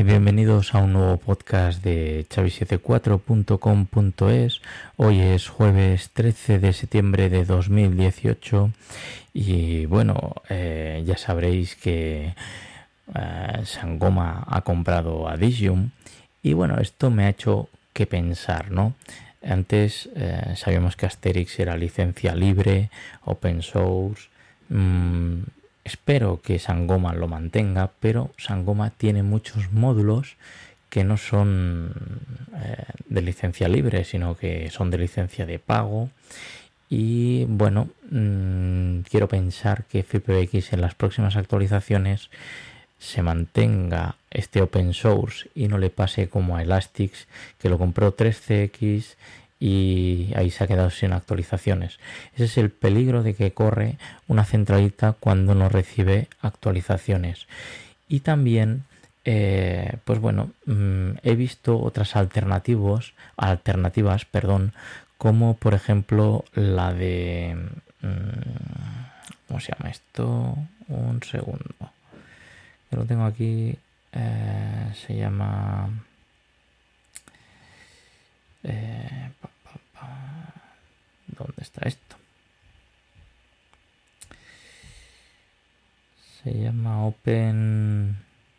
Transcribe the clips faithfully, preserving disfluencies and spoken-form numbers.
y bienvenidos a un nuevo podcast de Xavi setenta y cuatro punto com punto es. Hoy es jueves trece de septiembre de dos mil dieciocho y bueno, eh, ya sabréis que eh, Sangoma ha comprado a Digium y bueno, esto me ha hecho que pensar, ¿no? Antes eh, sabíamos que Asterix era licencia libre, open source. mmm, Espero que Sangoma lo mantenga, pero Sangoma tiene muchos módulos que no son eh, de licencia libre, sino que son de licencia de pago. Y bueno, mmm, quiero pensar que FreePBX en las próximas actualizaciones se mantenga este open source y no le pase como a Elastic, que lo compró tres C X y ahí se ha quedado sin actualizaciones. Ese es el peligro de que corre una centralita cuando no recibe actualizaciones. Y también, eh, pues bueno, mmm, he visto otras alternativas, alternativas, perdón, como por ejemplo la de... Mmm, ¿cómo se llama esto? Un segundo. Yo lo tengo aquí. Eh, se llama... Eh, pa, pa, pa. ¿Dónde está esto? Se llama Open...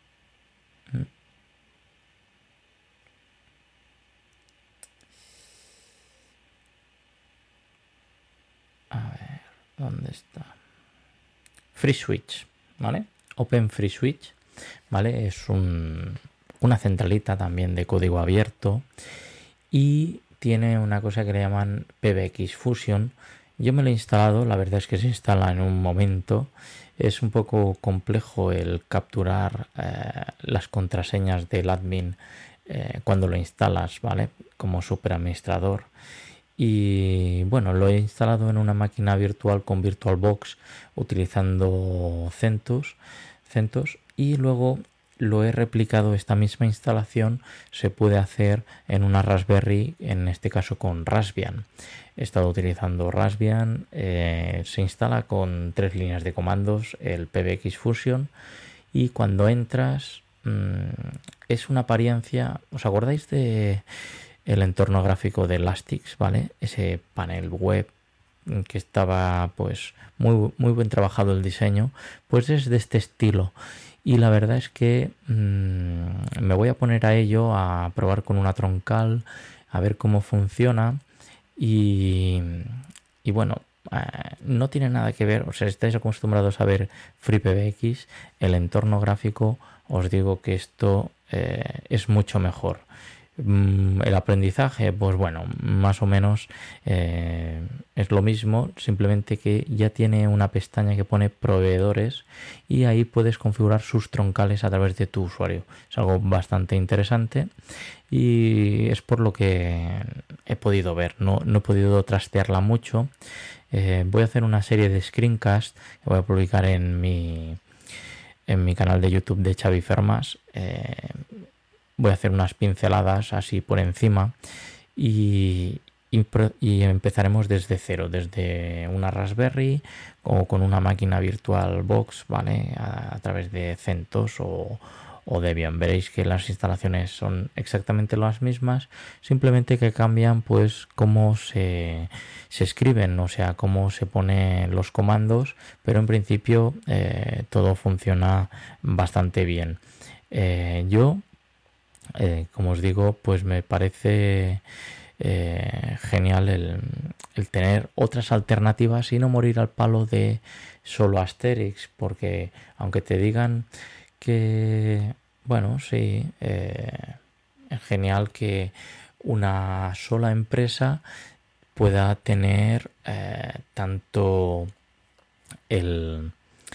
A ver, ¿dónde está? FreeSwitch, ¿vale? Open FreeSwitch, ¿vale? Es un, una centralita también de código abierto y tiene una cosa que le llaman P B X Fusion. Yo me lo he instalado, la verdad es que se instala en un momento. Es un poco complejo el capturar eh, las contraseñas del admin eh, cuando lo instalas, ¿vale? Como superadministrador. Y bueno, lo he instalado en una máquina virtual con VirtualBox utilizando CentOS, CentOS y luego lo he replicado. Esta misma instalación se puede hacer en una Raspberry, en este caso con Raspbian. He estado utilizando Raspbian, eh, se instala con tres líneas de comandos el P B X Fusion y cuando entras mmm, es una apariencia. ¿Os acordáis de el entorno gráfico de Elastic, ¿vale? Ese panel web que estaba pues muy, muy buen trabajado el diseño, pues es de este estilo. Y la verdad es que mmm, me voy a poner a ello, a probar con una troncal, a ver cómo funciona. Y, y bueno, eh, no tiene nada que ver, o sea, estáis acostumbrados a ver FreePBX, el entorno gráfico, os digo que esto eh, es mucho mejor. El aprendizaje, pues bueno, más o menos eh, es lo mismo, simplemente que ya tiene una pestaña que pone proveedores y ahí puedes configurar sus troncales a través de tu usuario. Es algo bastante interesante y es por lo que he podido ver, no, no he podido trastearla mucho. Eh, voy a hacer una serie de screencasts que voy a publicar en mi, en mi canal de YouTube de Xavi Fermas. Eh, Voy a hacer unas pinceladas así por encima y, y, y empezaremos desde cero, desde una Raspberry o con una máquina VirtualBox, ¿vale? A, a través de CentOS o, o Debian. Veréis que las instalaciones son exactamente las mismas, simplemente que cambian pues cómo se, se escriben, o sea, cómo se ponen los comandos, pero en principio eh, todo funciona bastante bien. Eh, yo Eh, como os digo, pues me parece eh, genial el, el tener otras alternativas y no morir al palo de solo Asterix, porque aunque te digan que, bueno, sí, eh, es genial que una sola empresa pueda tener eh, tanto el...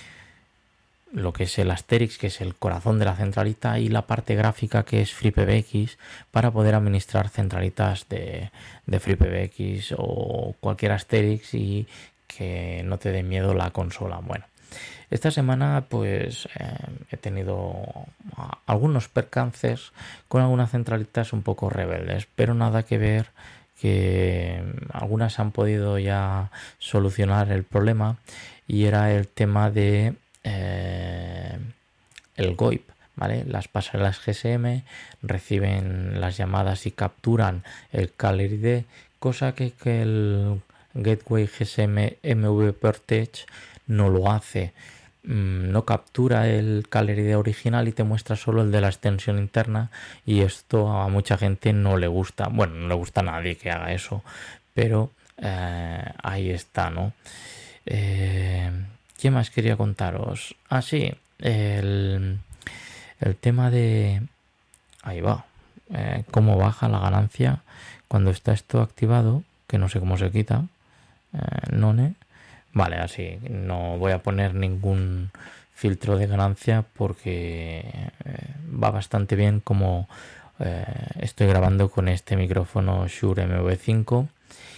lo que es el Asterix, que es el corazón de la centralita, y la parte gráfica, que es FreePBX, para poder administrar centralitas de, de FreePBX o cualquier Asterix y que no te dé miedo la consola. Bueno, esta semana pues eh, he tenido algunos percances con algunas centralitas un poco rebeldes, pero nada que ver, que algunas han podido ya solucionar el problema, y era el tema de Eh, el GoIP, ¿vale? Las pasarelas G S M reciben las llamadas y capturan el Caller I D, cosa que, que el Gateway G S M M V Port Edge no lo hace. No captura el Caller I D original y te muestra solo el de la extensión interna, y esto a mucha gente no le gusta. Bueno, no le gusta a nadie que haga eso, pero eh, ahí está, ¿no? Eh, ¿Qué más quería contaros? Ah, sí, el, el tema de... Ahí va. Eh, cómo baja la ganancia cuando está esto activado, que no sé cómo se quita. Eh, none. Vale, así. No voy a poner ningún filtro de ganancia porque eh, va bastante bien como eh, estoy grabando con este micrófono Shure M V cinco.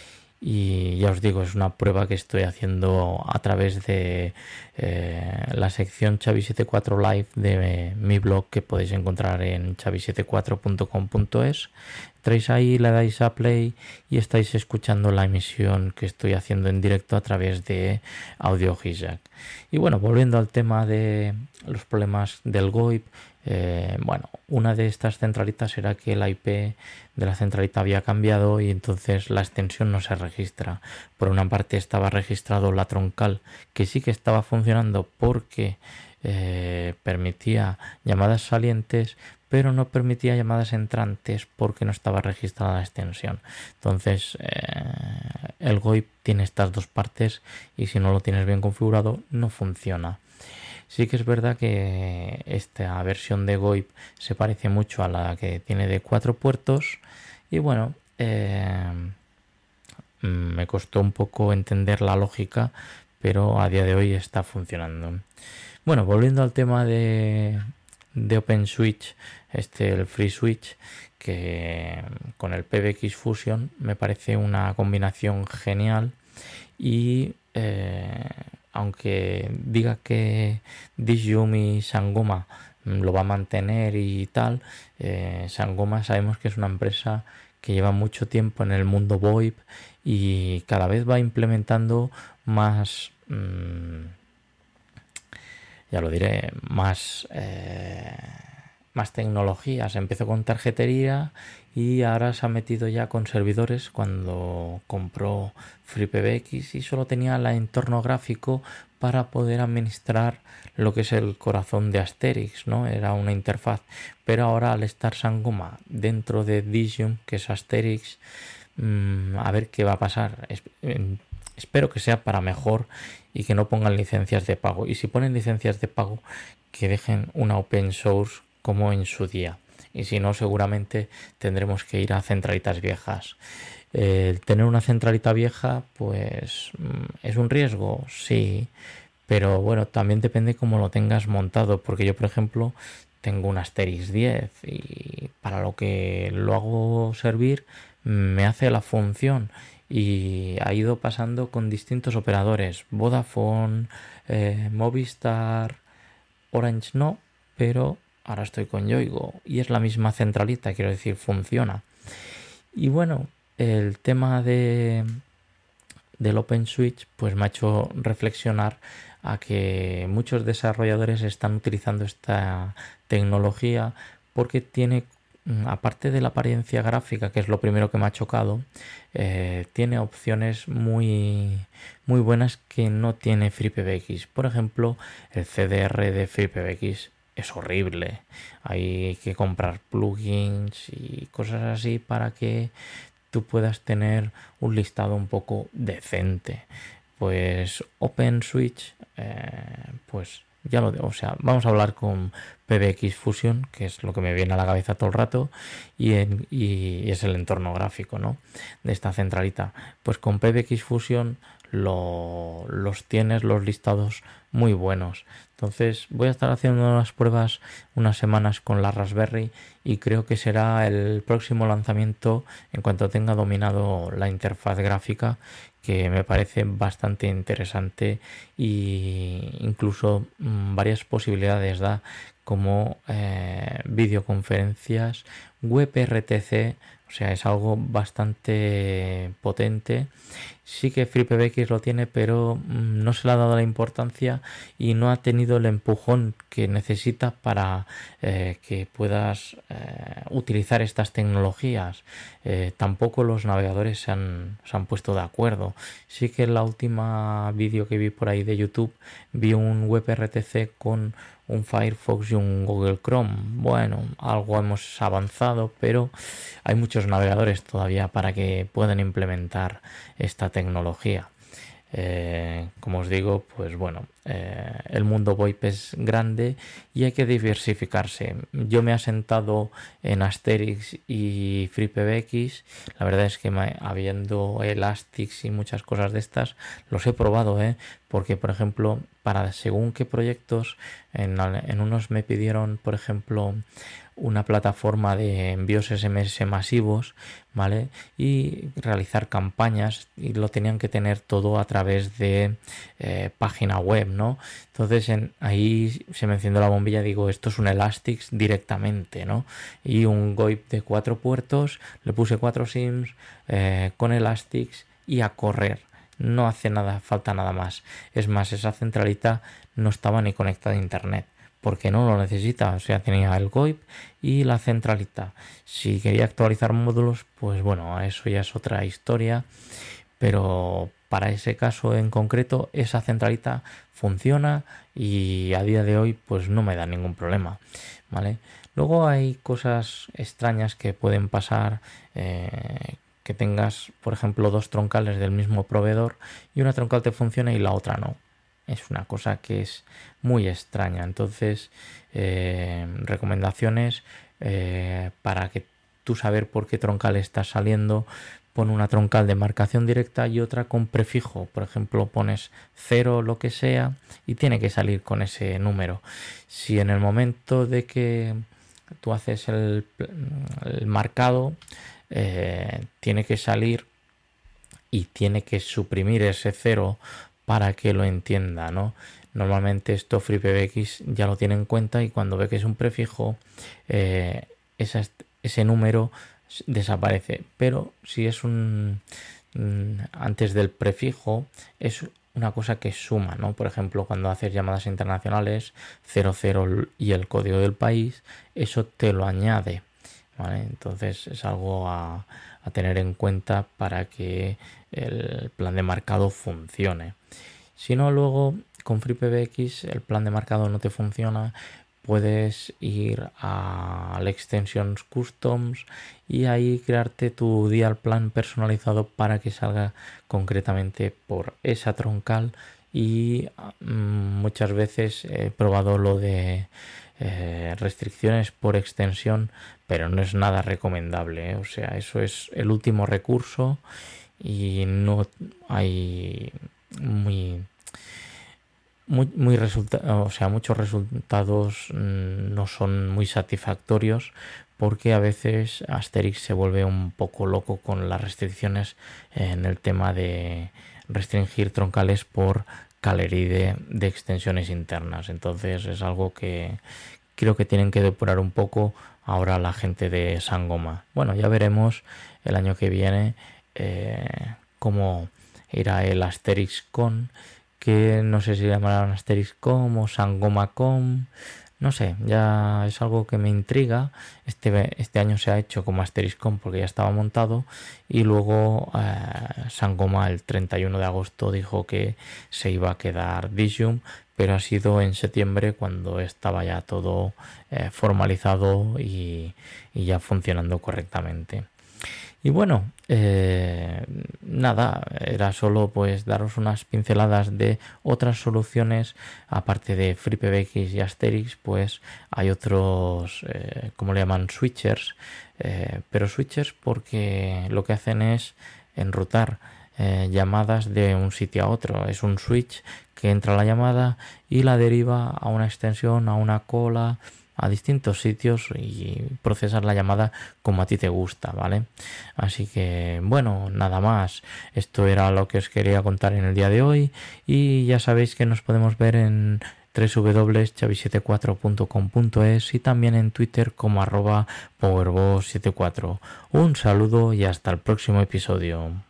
Y ya os digo, es una prueba que estoy haciendo a través de eh, la sección Xavi setenta y cuatro Live de mi blog, que podéis encontrar en xavi setenta y cuatro punto com punto es. Entráis ahí, le dais a play y estáis escuchando la emisión que estoy haciendo en directo a través de Audio Hijack. Y bueno, volviendo al tema de los problemas del VoIP, eh, bueno, una de estas centralitas era que la I P de la centralita había cambiado y entonces la extensión no se registra. Por una parte estaba registrado la troncal, que sí que estaba funcionando porque eh, permitía llamadas salientes, pero no permitía llamadas entrantes porque no estaba registrada la extensión. Entonces eh, el VoIP tiene estas dos partes y si no lo tienes bien configurado no funciona. Sí que es verdad que esta versión de VoIP se parece mucho a la que tiene de cuatro puertos y bueno, eh, me costó un poco entender la lógica, pero a día de hoy está funcionando. Bueno, volviendo al tema de, de OpenSwitch, este el FreeSwitch, que con el P B X Fusion me parece una combinación genial y eh, aunque diga que Disium y Sangoma lo va a mantener y tal, eh, Sangoma sabemos que es una empresa que lleva mucho tiempo en el mundo VoIP y cada vez va implementando más, mmm, ya lo diré, más... Eh, más tecnologías. Empezó con tarjetería y ahora se ha metido ya con servidores cuando compró FreePBX y solo tenía el entorno gráfico para poder administrar lo que es el corazón de Asterix, ¿no? Era una interfaz, pero ahora al estar Sangoma dentro de Disium, que es Asterix, mmm, a ver qué va a pasar. Es, eh, espero que sea para mejor y que no pongan licencias de pago, y si ponen licencias de pago que dejen una open source como en su día, y si no seguramente tendremos que ir a centralitas viejas. Eh, tener una centralita vieja pues es un riesgo, sí, pero bueno, también depende cómo lo tengas montado, porque yo por ejemplo tengo un Asterix diez y para lo que lo hago servir me hace la función y ha ido pasando con distintos operadores, Vodafone, eh, Movistar, Orange no, pero ahora estoy con Yoigo y es la misma centralita, quiero decir, funciona. Y bueno, el tema de del OpenSwitch pues me ha hecho reflexionar a que muchos desarrolladores están utilizando esta tecnología porque tiene, aparte de la apariencia gráfica, que es lo primero que me ha chocado, eh, tiene opciones muy muy buenas que no tiene FreePBX. Por ejemplo, el C D R de FreePBX es horrible. Hay que comprar plugins y cosas así para que tú puedas tener un listado un poco decente. Pues OpenSwitch, eh, pues ya lo digo, o sea, vamos a hablar con P B X Fusion, que es lo que me viene a la cabeza todo el rato, y, en, y es el entorno gráfico, ¿no?, de esta centralita. Pues con P B X Fusion lo, los tienes los listados muy buenos. Entonces voy a estar haciendo unas pruebas unas semanas con la Raspberry y creo que será el próximo lanzamiento en cuanto tenga dominado la interfaz gráfica, que me parece bastante interesante e incluso mmm, varias posibilidades da, como eh, videoconferencias, web R T C, O sea, es algo bastante potente. Sí que FreePBX lo tiene, pero mm, no se le ha dado la importancia y no ha tenido el empujón que necesita para eh, que puedas eh, utilizar estas tecnologías. Eh, tampoco los navegadores se han, se han puesto de acuerdo. Sí que en la última vídeo que vi por ahí de YouTube vi un WebRTC con un Firefox y un Google Chrome. Bueno, algo hemos avanzado, pero hay muchos navegadores todavía para que puedan implementar esta tecnología. Eh, como os digo, pues bueno, eh, el mundo VoIP es grande y hay que diversificarse. Yo me he asentado en Asterix y FreePBX. La verdad es que me, habiendo Elastix y muchas cosas de estas, los he probado, ¿eh? Porque, por ejemplo, para según qué proyectos, en, en unos me pidieron, por ejemplo, una plataforma de envíos S M S masivos, ¿vale? Y realizar campañas, y lo tenían que tener todo a través de eh, página web, ¿no? Entonces en, ahí se me encendió la bombilla, digo, esto es un Elastix directamente, ¿no? Y un VoIP de cuatro puertos, le puse cuatro SIMs eh, con Elastix y a correr. No hace nada, falta nada más. Es más, esa centralita no estaba ni conectada a internet, porque no lo necesita. O sea, tenía el VoIP y la centralita. Si quería actualizar módulos, pues bueno, eso ya es otra historia, pero para ese caso en concreto esa centralita funciona y a día de hoy pues no me da ningún problema, ¿vale? Luego hay cosas extrañas que pueden pasar, eh, que tengas, por ejemplo, dos troncales del mismo proveedor y una troncal te funciona y la otra no. Es una cosa que es muy extraña. Entonces, eh, recomendaciones eh, para que tú saber por qué troncal estás saliendo. Pon una troncal de marcación directa y otra con prefijo. Por ejemplo, pones cero, lo que sea, y tiene que salir con ese número. Si en el momento de que tú haces el, el marcado, eh, tiene que salir y tiene que suprimir ese cero para que lo entienda, ¿no? Normalmente esto FreePBX ya lo tiene en cuenta y cuando ve que es un prefijo, eh, esa, ese número desaparece. Pero si es un antes del prefijo, es una cosa que suma, ¿no? Por ejemplo, cuando haces llamadas internacionales, cero cero y el código del país, eso te lo añade, ¿vale? Entonces es algo a, a tener en cuenta para que el plan de marcado funcione. Si no, luego con FreePBX el plan de marcado no te funciona, puedes ir a la Extensions Customs y ahí crearte tu dial plan personalizado para que salga concretamente por esa troncal. Y mmm, muchas veces he probado lo de eh, restricciones por extensión, pero no es nada recomendable, ¿eh? O sea, eso es el último recurso y no hay muy muy, muy resulta o sea muchos resultados mmm, no son muy satisfactorios, porque a veces Asterix se vuelve un poco loco con las restricciones en el tema de restringir troncales por Calery de, de extensiones internas. Entonces es algo que creo que tienen que depurar un poco ahora la gente de Sangoma. Bueno, ya veremos el año que viene eh, cómo irá el Asterix Con, que no sé si llamarán Asterix Com o Sangoma Com, no sé, ya es algo que me intriga. Este, este año se ha hecho como Asterix Com porque ya estaba montado, y luego eh, Sangoma el treinta y uno de agosto dijo que se iba a quedar Disium, pero ha sido en septiembre cuando estaba ya todo eh, formalizado y, y ya funcionando correctamente. Y bueno, eh, nada, era solo pues daros unas pinceladas de otras soluciones. Aparte de FreePBX y Asterix, pues hay otros, eh, como le llaman, switchers, eh, pero switchers porque lo que hacen es enrutar eh, llamadas de un sitio a otro. Es un switch que entra la llamada y la deriva a una extensión, a una cola, a distintos sitios, y procesar la llamada como a ti te gusta, ¿vale? Así que bueno, nada más. Esto era lo que os quería contar en el día de hoy, y ya sabéis que nos podemos ver en doble u doble u doble u punto xavi setenta y cuatro punto com punto es y también en Twitter como arroba powerboss setenta y cuatro. Un saludo y hasta el próximo episodio.